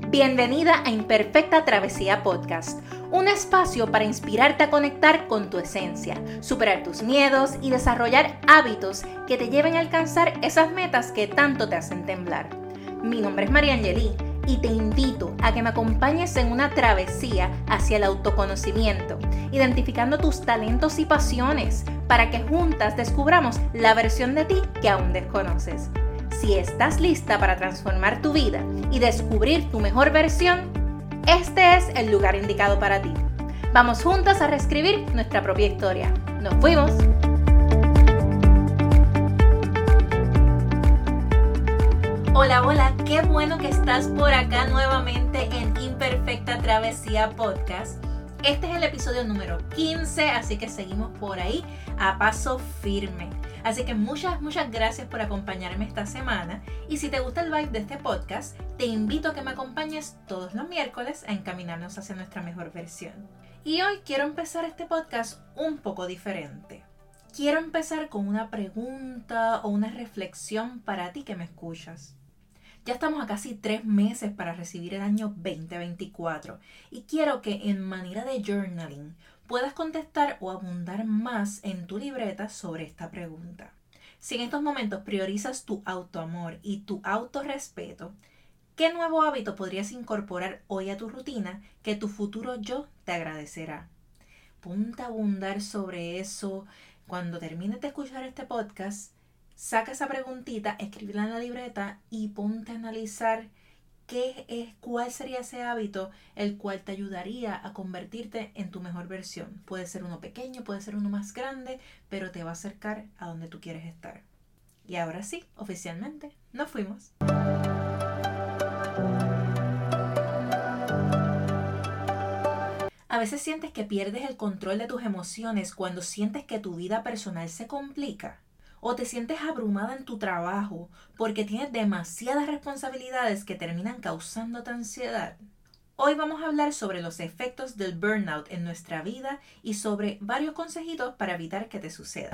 Bienvenida a Imperfecta Travesía Podcast, un espacio para inspirarte a conectar con tu esencia, superar tus miedos y desarrollar hábitos que te lleven a alcanzar esas metas que tanto te hacen temblar. Mi nombre es María Angelí y te invito a que me acompañes en una travesía hacia el autoconocimiento, identificando tus talentos y pasiones para que juntas descubramos la versión de ti que aún desconoces. Si estás lista para transformar tu vida y descubrir tu mejor versión, este es el lugar indicado para ti. Vamos juntas a reescribir nuestra propia historia. ¡Nos fuimos! Hola, qué bueno que estás por acá nuevamente en Imperfecta Travesía Podcast. Este es el episodio número 15, así que seguimos por ahí a paso firme. Así que muchas gracias por acompañarme esta semana. Y si te gusta el vibe de este podcast, te invito a que me acompañes todos los miércoles a encaminarnos hacia nuestra mejor versión. Y hoy quiero empezar este podcast un poco diferente. Quiero empezar con una pregunta o una reflexión para ti que me escuchas. Ya estamos a casi 3 meses para recibir el año 2024 y quiero que en manera de journaling puedas contestar o abundar más en tu libreta sobre esta pregunta. Si en estos momentos priorizas tu autoamor y tu autorrespeto, ¿qué nuevo hábito podrías incorporar hoy a tu rutina que tu futuro yo te agradecerá? Ponte a abundar sobre eso. Cuando termines de escuchar este podcast, saca esa preguntita, escríbela en la libreta y ponte a analizar cuál sería ese hábito el cual te ayudaría a convertirte en tu mejor versión. Puede ser uno pequeño, puede ser uno más grande, pero te va a acercar a donde tú quieres estar. Y ahora sí, oficialmente, nos fuimos. A veces sientes que pierdes el control de tus emociones cuando sientes que tu vida personal se complica. O te sientes abrumada en tu trabajo porque tienes demasiadas responsabilidades que terminan causándote ansiedad. Hoy vamos a hablar sobre los efectos del burnout en nuestra vida y sobre varios consejitos para evitar que te suceda.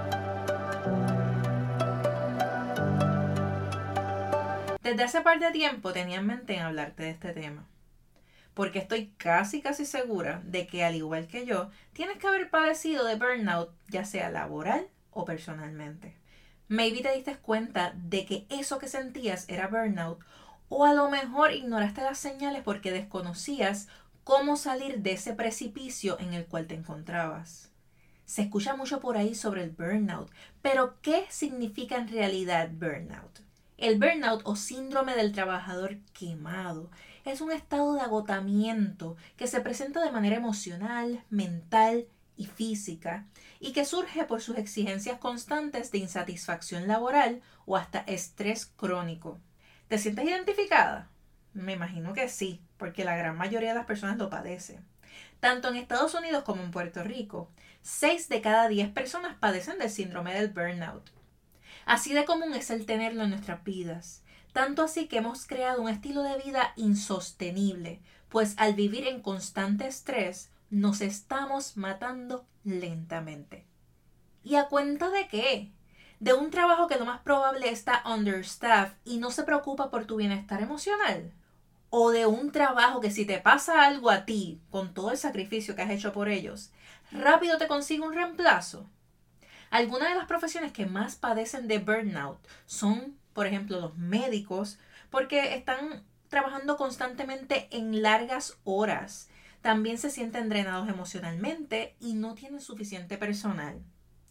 Desde hace par de tiempo tenía en mente en hablarte de este tema, porque estoy casi segura de que al igual que yo, tienes que haber padecido de burnout, ya sea laboral o personalmente. Maybe te diste cuenta de que eso que sentías era burnout, o a lo mejor ignoraste las señales porque desconocías cómo salir de ese precipicio en el cual te encontrabas. Se escucha mucho por ahí sobre el burnout, pero ¿qué significa en realidad burnout? El burnout o síndrome del trabajador quemado es un estado de agotamiento que se presenta de manera emocional, mental y física, y que surge por sus exigencias constantes de insatisfacción laboral o hasta estrés crónico. ¿Te sientes identificada? Me imagino que sí, porque la gran mayoría de las personas lo padecen. Tanto en Estados Unidos como en Puerto Rico, 6 de cada 10 personas padecen del síndrome del burnout. Así de común es el tenerlo en nuestras vidas. Tanto así que hemos creado un estilo de vida insostenible, pues al vivir en constante estrés, nos estamos matando lentamente. ¿Y a cuenta de qué? De un trabajo que lo más probable está understaffed y no se preocupa por tu bienestar emocional. O de un trabajo que si te pasa algo a ti, con todo el sacrificio que has hecho por ellos, rápido te consigue un reemplazo. Algunas de las profesiones que más padecen de burnout son, por ejemplo, los médicos, porque están trabajando constantemente en largas horas. También se sienten drenados emocionalmente y no tienen suficiente personal.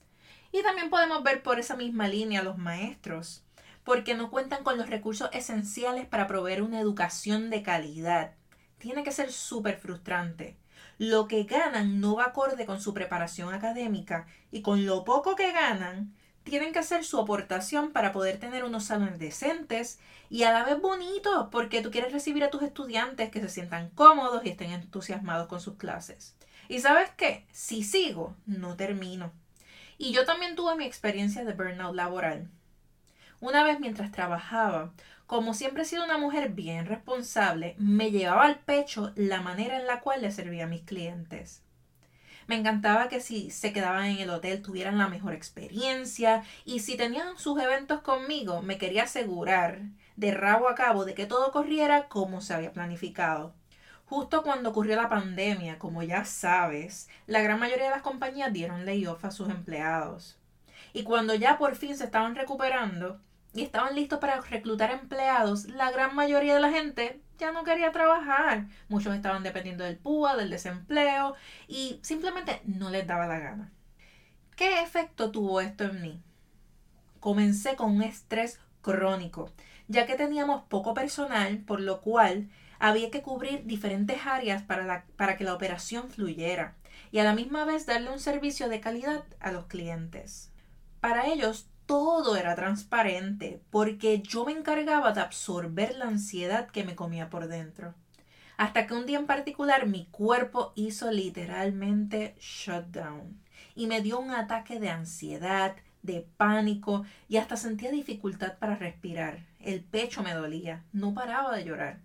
Y también podemos ver por esa misma línea los maestros, porque no cuentan con los recursos esenciales para proveer una educación de calidad. Tiene que ser súper frustrante. Lo que ganan no va acorde con su preparación académica y con lo poco que ganan, tienen que hacer su aportación para poder tener unos salones decentes y a la vez bonitos, porque tú quieres recibir a tus estudiantes que se sientan cómodos y estén entusiasmados con sus clases. ¿Y sabes qué? Si sigo, no termino. Y yo también tuve mi experiencia de burnout laboral. Una vez mientras trabajaba, como siempre he sido una mujer bien responsable, me llevaba al pecho la manera en la cual le servía a mis clientes. Me encantaba que si se quedaban en el hotel tuvieran la mejor experiencia y si tenían sus eventos conmigo, me quería asegurar de rabo a cabo de que todo corriera como se había planificado. Justo cuando ocurrió la pandemia, como ya sabes, la gran mayoría de las compañías dieron layoff a sus empleados. Y cuando ya por fin se estaban recuperando y estaban listos para reclutar empleados, la gran mayoría de la gente ya no quería trabajar. Muchos estaban dependiendo del PUA, del desempleo y simplemente no les daba la gana. ¿Qué efecto tuvo esto en mí? Comencé con un estrés crónico, ya que teníamos poco personal, por lo cual había que cubrir diferentes áreas para que la operación fluyera y a la misma vez darle un servicio de calidad a los clientes. Para ellos todo era transparente porque yo me encargaba de absorber la ansiedad que me comía por dentro. Hasta que un día en particular mi cuerpo hizo literalmente shutdown y me dio un ataque de ansiedad, de pánico y hasta sentía dificultad para respirar. El pecho me dolía, no paraba de llorar.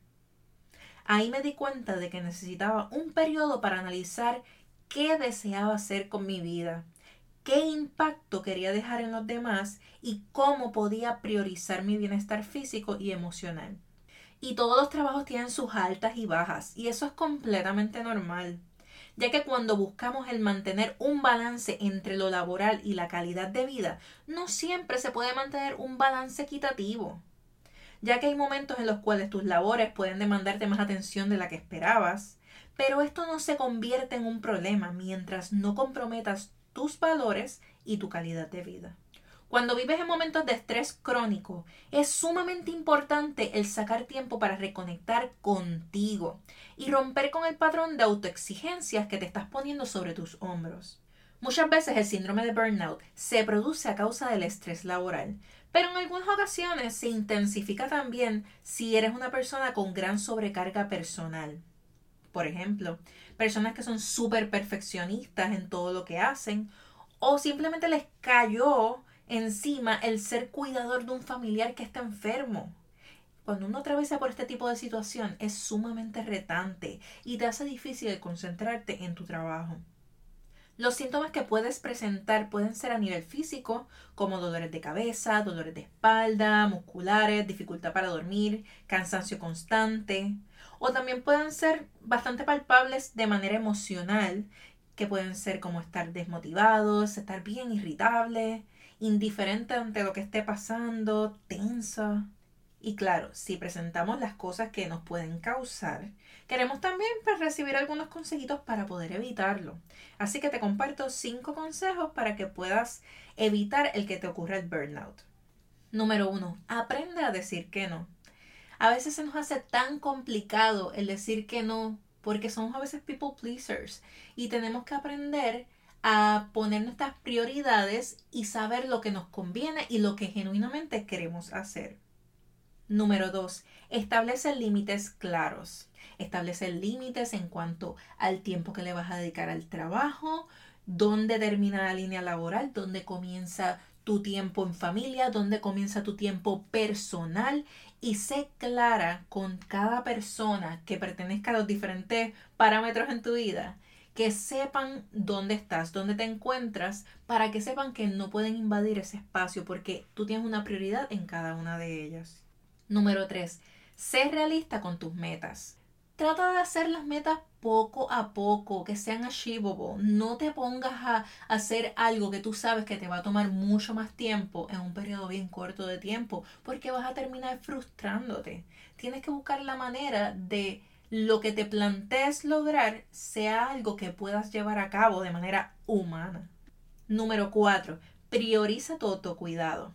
Ahí me di cuenta de que necesitaba un periodo para analizar qué deseaba hacer con mi vida, qué impacto quería dejar en los demás y cómo podía priorizar mi bienestar físico y emocional. Y todos los trabajos tienen sus altas y bajas, y eso es completamente normal, ya que cuando buscamos el mantener un balance entre lo laboral y la calidad de vida, no siempre se puede mantener un balance equitativo, ya que hay momentos en los cuales tus labores pueden demandarte más atención de la que esperabas, pero esto no se convierte en un problema mientras no comprometas tus valores y tu calidad de vida. Cuando vives en momentos de estrés crónico, es sumamente importante el sacar tiempo para reconectar contigo y romper con el patrón de autoexigencias que te estás poniendo sobre tus hombros. Muchas veces el síndrome de burnout se produce a causa del estrés laboral, pero en algunas ocasiones se intensifica también si eres una persona con gran sobrecarga personal. Por ejemplo, personas que son súper perfeccionistas en todo lo que hacen o simplemente les cayó encima el ser cuidador de un familiar que está enfermo. Cuando uno atraviesa por este tipo de situación es sumamente retante y te hace difícil concentrarte en tu trabajo. Los síntomas que puedes presentar pueden ser a nivel físico, como dolores de cabeza, dolores de espalda, musculares, dificultad para dormir, cansancio constante, o también pueden ser bastante palpables de manera emocional, que pueden ser como estar desmotivados, estar bien irritable, indiferente ante lo que esté pasando, tensa. Y claro, si presentamos las cosas que nos pueden causar, queremos también recibir algunos consejitos para poder evitarlo. Así que te comparto 5 consejos para que puedas evitar el que te ocurra el burnout. Número 1. Aprende a decir que no. A veces se nos hace tan complicado el decir que no porque somos a veces people pleasers y tenemos que aprender a poner nuestras prioridades y saber lo que nos conviene y lo que genuinamente queremos hacer. Número 2. Establece límites claros. Establece límites en cuanto al tiempo que le vas a dedicar al trabajo, dónde termina la línea laboral, dónde comienza tu tiempo en familia, dónde comienza tu tiempo personal y sé clara con cada persona que pertenezca a los diferentes parámetros en tu vida, que sepan dónde estás, dónde te encuentras, para que sepan que no pueden invadir ese espacio porque tú tienes una prioridad en cada una de ellas. Número 3. Sé realista con tus metas. Trata de hacer las metas poco a poco, que sean achievable. No te pongas a hacer algo que tú sabes que te va a tomar mucho más tiempo en un periodo bien corto de tiempo, porque vas a terminar frustrándote. Tienes que buscar la manera de lo que te plantees lograr sea algo que puedas llevar a cabo de manera humana. Número 4. Prioriza tu autocuidado.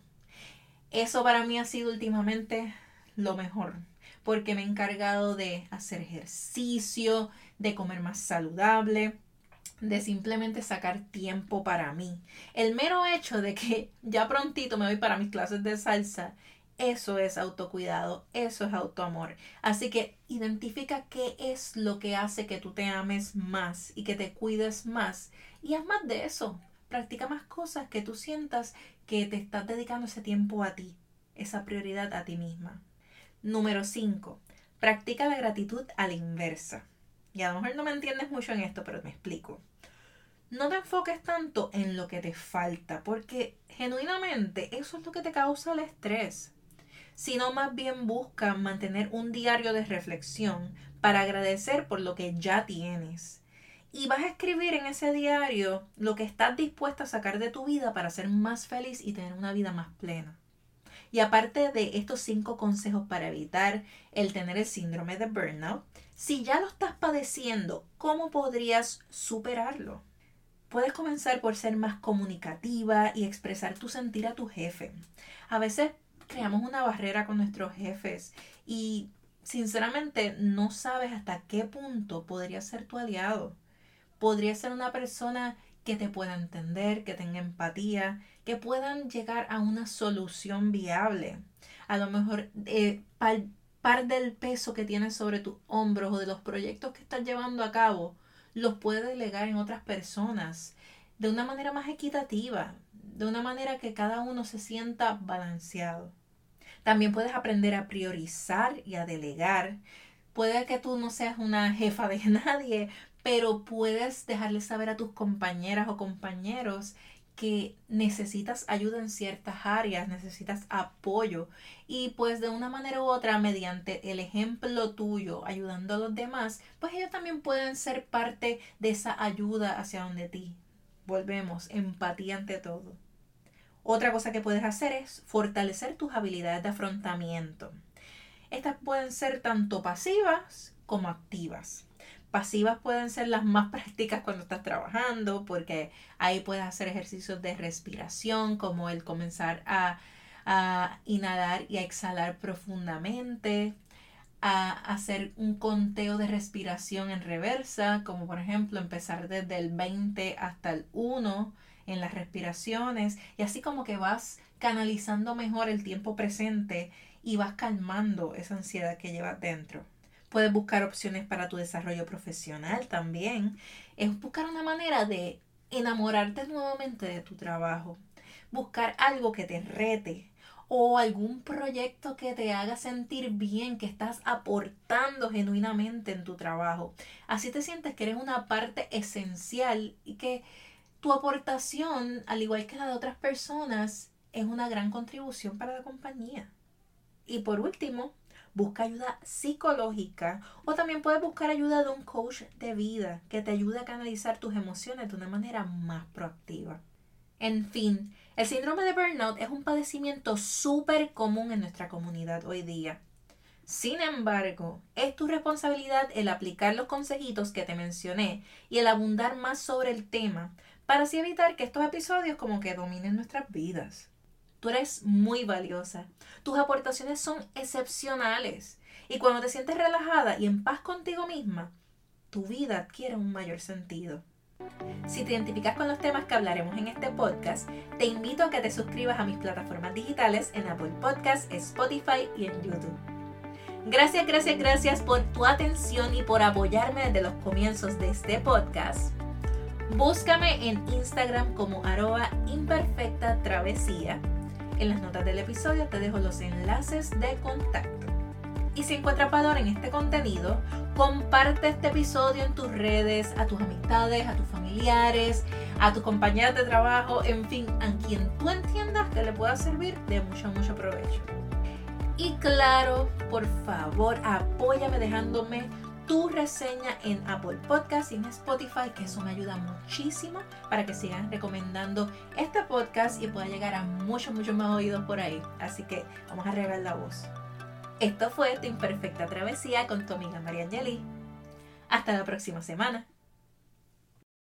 Eso para mí ha sido últimamente lo mejor, porque me he encargado de hacer ejercicio, de comer más saludable, de simplemente sacar tiempo para mí. El mero hecho de que ya prontito me voy para mis clases de salsa, eso es autocuidado, eso es autoamor. Así que identifica qué es lo que hace que tú te ames más y que te cuides más y haz más de eso. Practica más cosas que tú sientas que te estás dedicando ese tiempo a ti, esa prioridad a ti misma. Número 5. Practica la gratitud a la inversa. Y a lo mejor no me entiendes mucho en esto, pero me explico. No te enfoques tanto en lo que te falta, porque genuinamente eso es lo que te causa el estrés. sino más bien busca mantener un diario de reflexión para agradecer por lo que ya tienes. Y vas a escribir en ese diario lo que estás dispuesta a sacar de tu vida para ser más feliz y tener una vida más plena. Y aparte de estos 5 consejos para evitar el tener el síndrome de burnout, si ya lo estás padeciendo, ¿cómo podrías superarlo? Puedes comenzar por ser más comunicativa y expresar tu sentir a tu jefe. A veces creamos una barrera con nuestros jefes y sinceramente no sabes hasta qué punto podría ser tu aliado. Podría ser una persona que te pueda entender, que tenga empatía, que puedan llegar a una solución viable. A lo mejor par del peso que tienes sobre tus hombros o de los proyectos que estás llevando a cabo, los puedes delegar en otras personas de una manera más equitativa, de una manera que cada uno se sienta balanceado. También puedes aprender a priorizar y a delegar. Puede que tú no seas una jefa de nadie, pero puedes dejarle saber a tus compañeras o compañeros que necesitas ayuda en ciertas áreas, necesitas apoyo y pues de una manera u otra mediante el ejemplo tuyo ayudando a los demás, pues ellos también pueden ser parte de esa ayuda hacia donde ti. Volvemos, empatía ante todo. Otra cosa que puedes hacer es fortalecer tus habilidades de afrontamiento. Estas pueden ser tanto pasivas como activas. Pasivas pueden ser las más prácticas cuando estás trabajando, porque ahí puedes hacer ejercicios de respiración, como el comenzar a inhalar y a exhalar profundamente, a hacer un conteo de respiración en reversa, como por ejemplo empezar desde el 20 hasta el 1 en las respiraciones, y así como que vas canalizando mejor el tiempo presente y vas calmando esa ansiedad que llevas dentro. Puedes buscar opciones para tu desarrollo profesional también. Es buscar una manera de enamorarte nuevamente de tu trabajo. Buscar algo que te rete o algún proyecto que te haga sentir bien, que estás aportando genuinamente en tu trabajo. Así te sientes que eres una parte esencial y que tu aportación, al igual que la de otras personas, es una gran contribución para la compañía. Y por último, busca ayuda psicológica o también puedes buscar ayuda de un coach de vida que te ayude a canalizar tus emociones de una manera más proactiva. En fin, el síndrome de burnout es un padecimiento súper común en nuestra comunidad hoy día. Sin embargo, es tu responsabilidad el aplicar los consejitos que te mencioné y el abundar más sobre el tema para así evitar que estos episodios como que dominen nuestras vidas. Tú eres muy valiosa. Tus aportaciones son excepcionales. Y cuando te sientes relajada y en paz contigo misma, tu vida adquiere un mayor sentido. Si te identificas con los temas que hablaremos en este podcast, te invito a que te suscribas a mis plataformas digitales en Apple Podcasts, Spotify y en YouTube. Gracias por tu atención y por apoyarme desde los comienzos de este podcast. Búscame en Instagram como @imperfectatravesía. En las notas del episodio te dejo los enlaces de contacto. Y si encuentras valor en este contenido, comparte este episodio en tus redes, a tus amistades, a tus familiares, a tus compañeras de trabajo, en fin, a quien tú entiendas que le pueda servir de mucho provecho. Y claro, por favor, apóyame dejándome tu reseña en Apple Podcasts y en Spotify, que eso me ayuda muchísimo para que sigan recomendando este podcast y pueda llegar a muchos más oídos por ahí. Así que vamos a regar la voz. Esto fue Tu Imperfecta Travesía con tu amiga María Angeli. Hasta la próxima semana.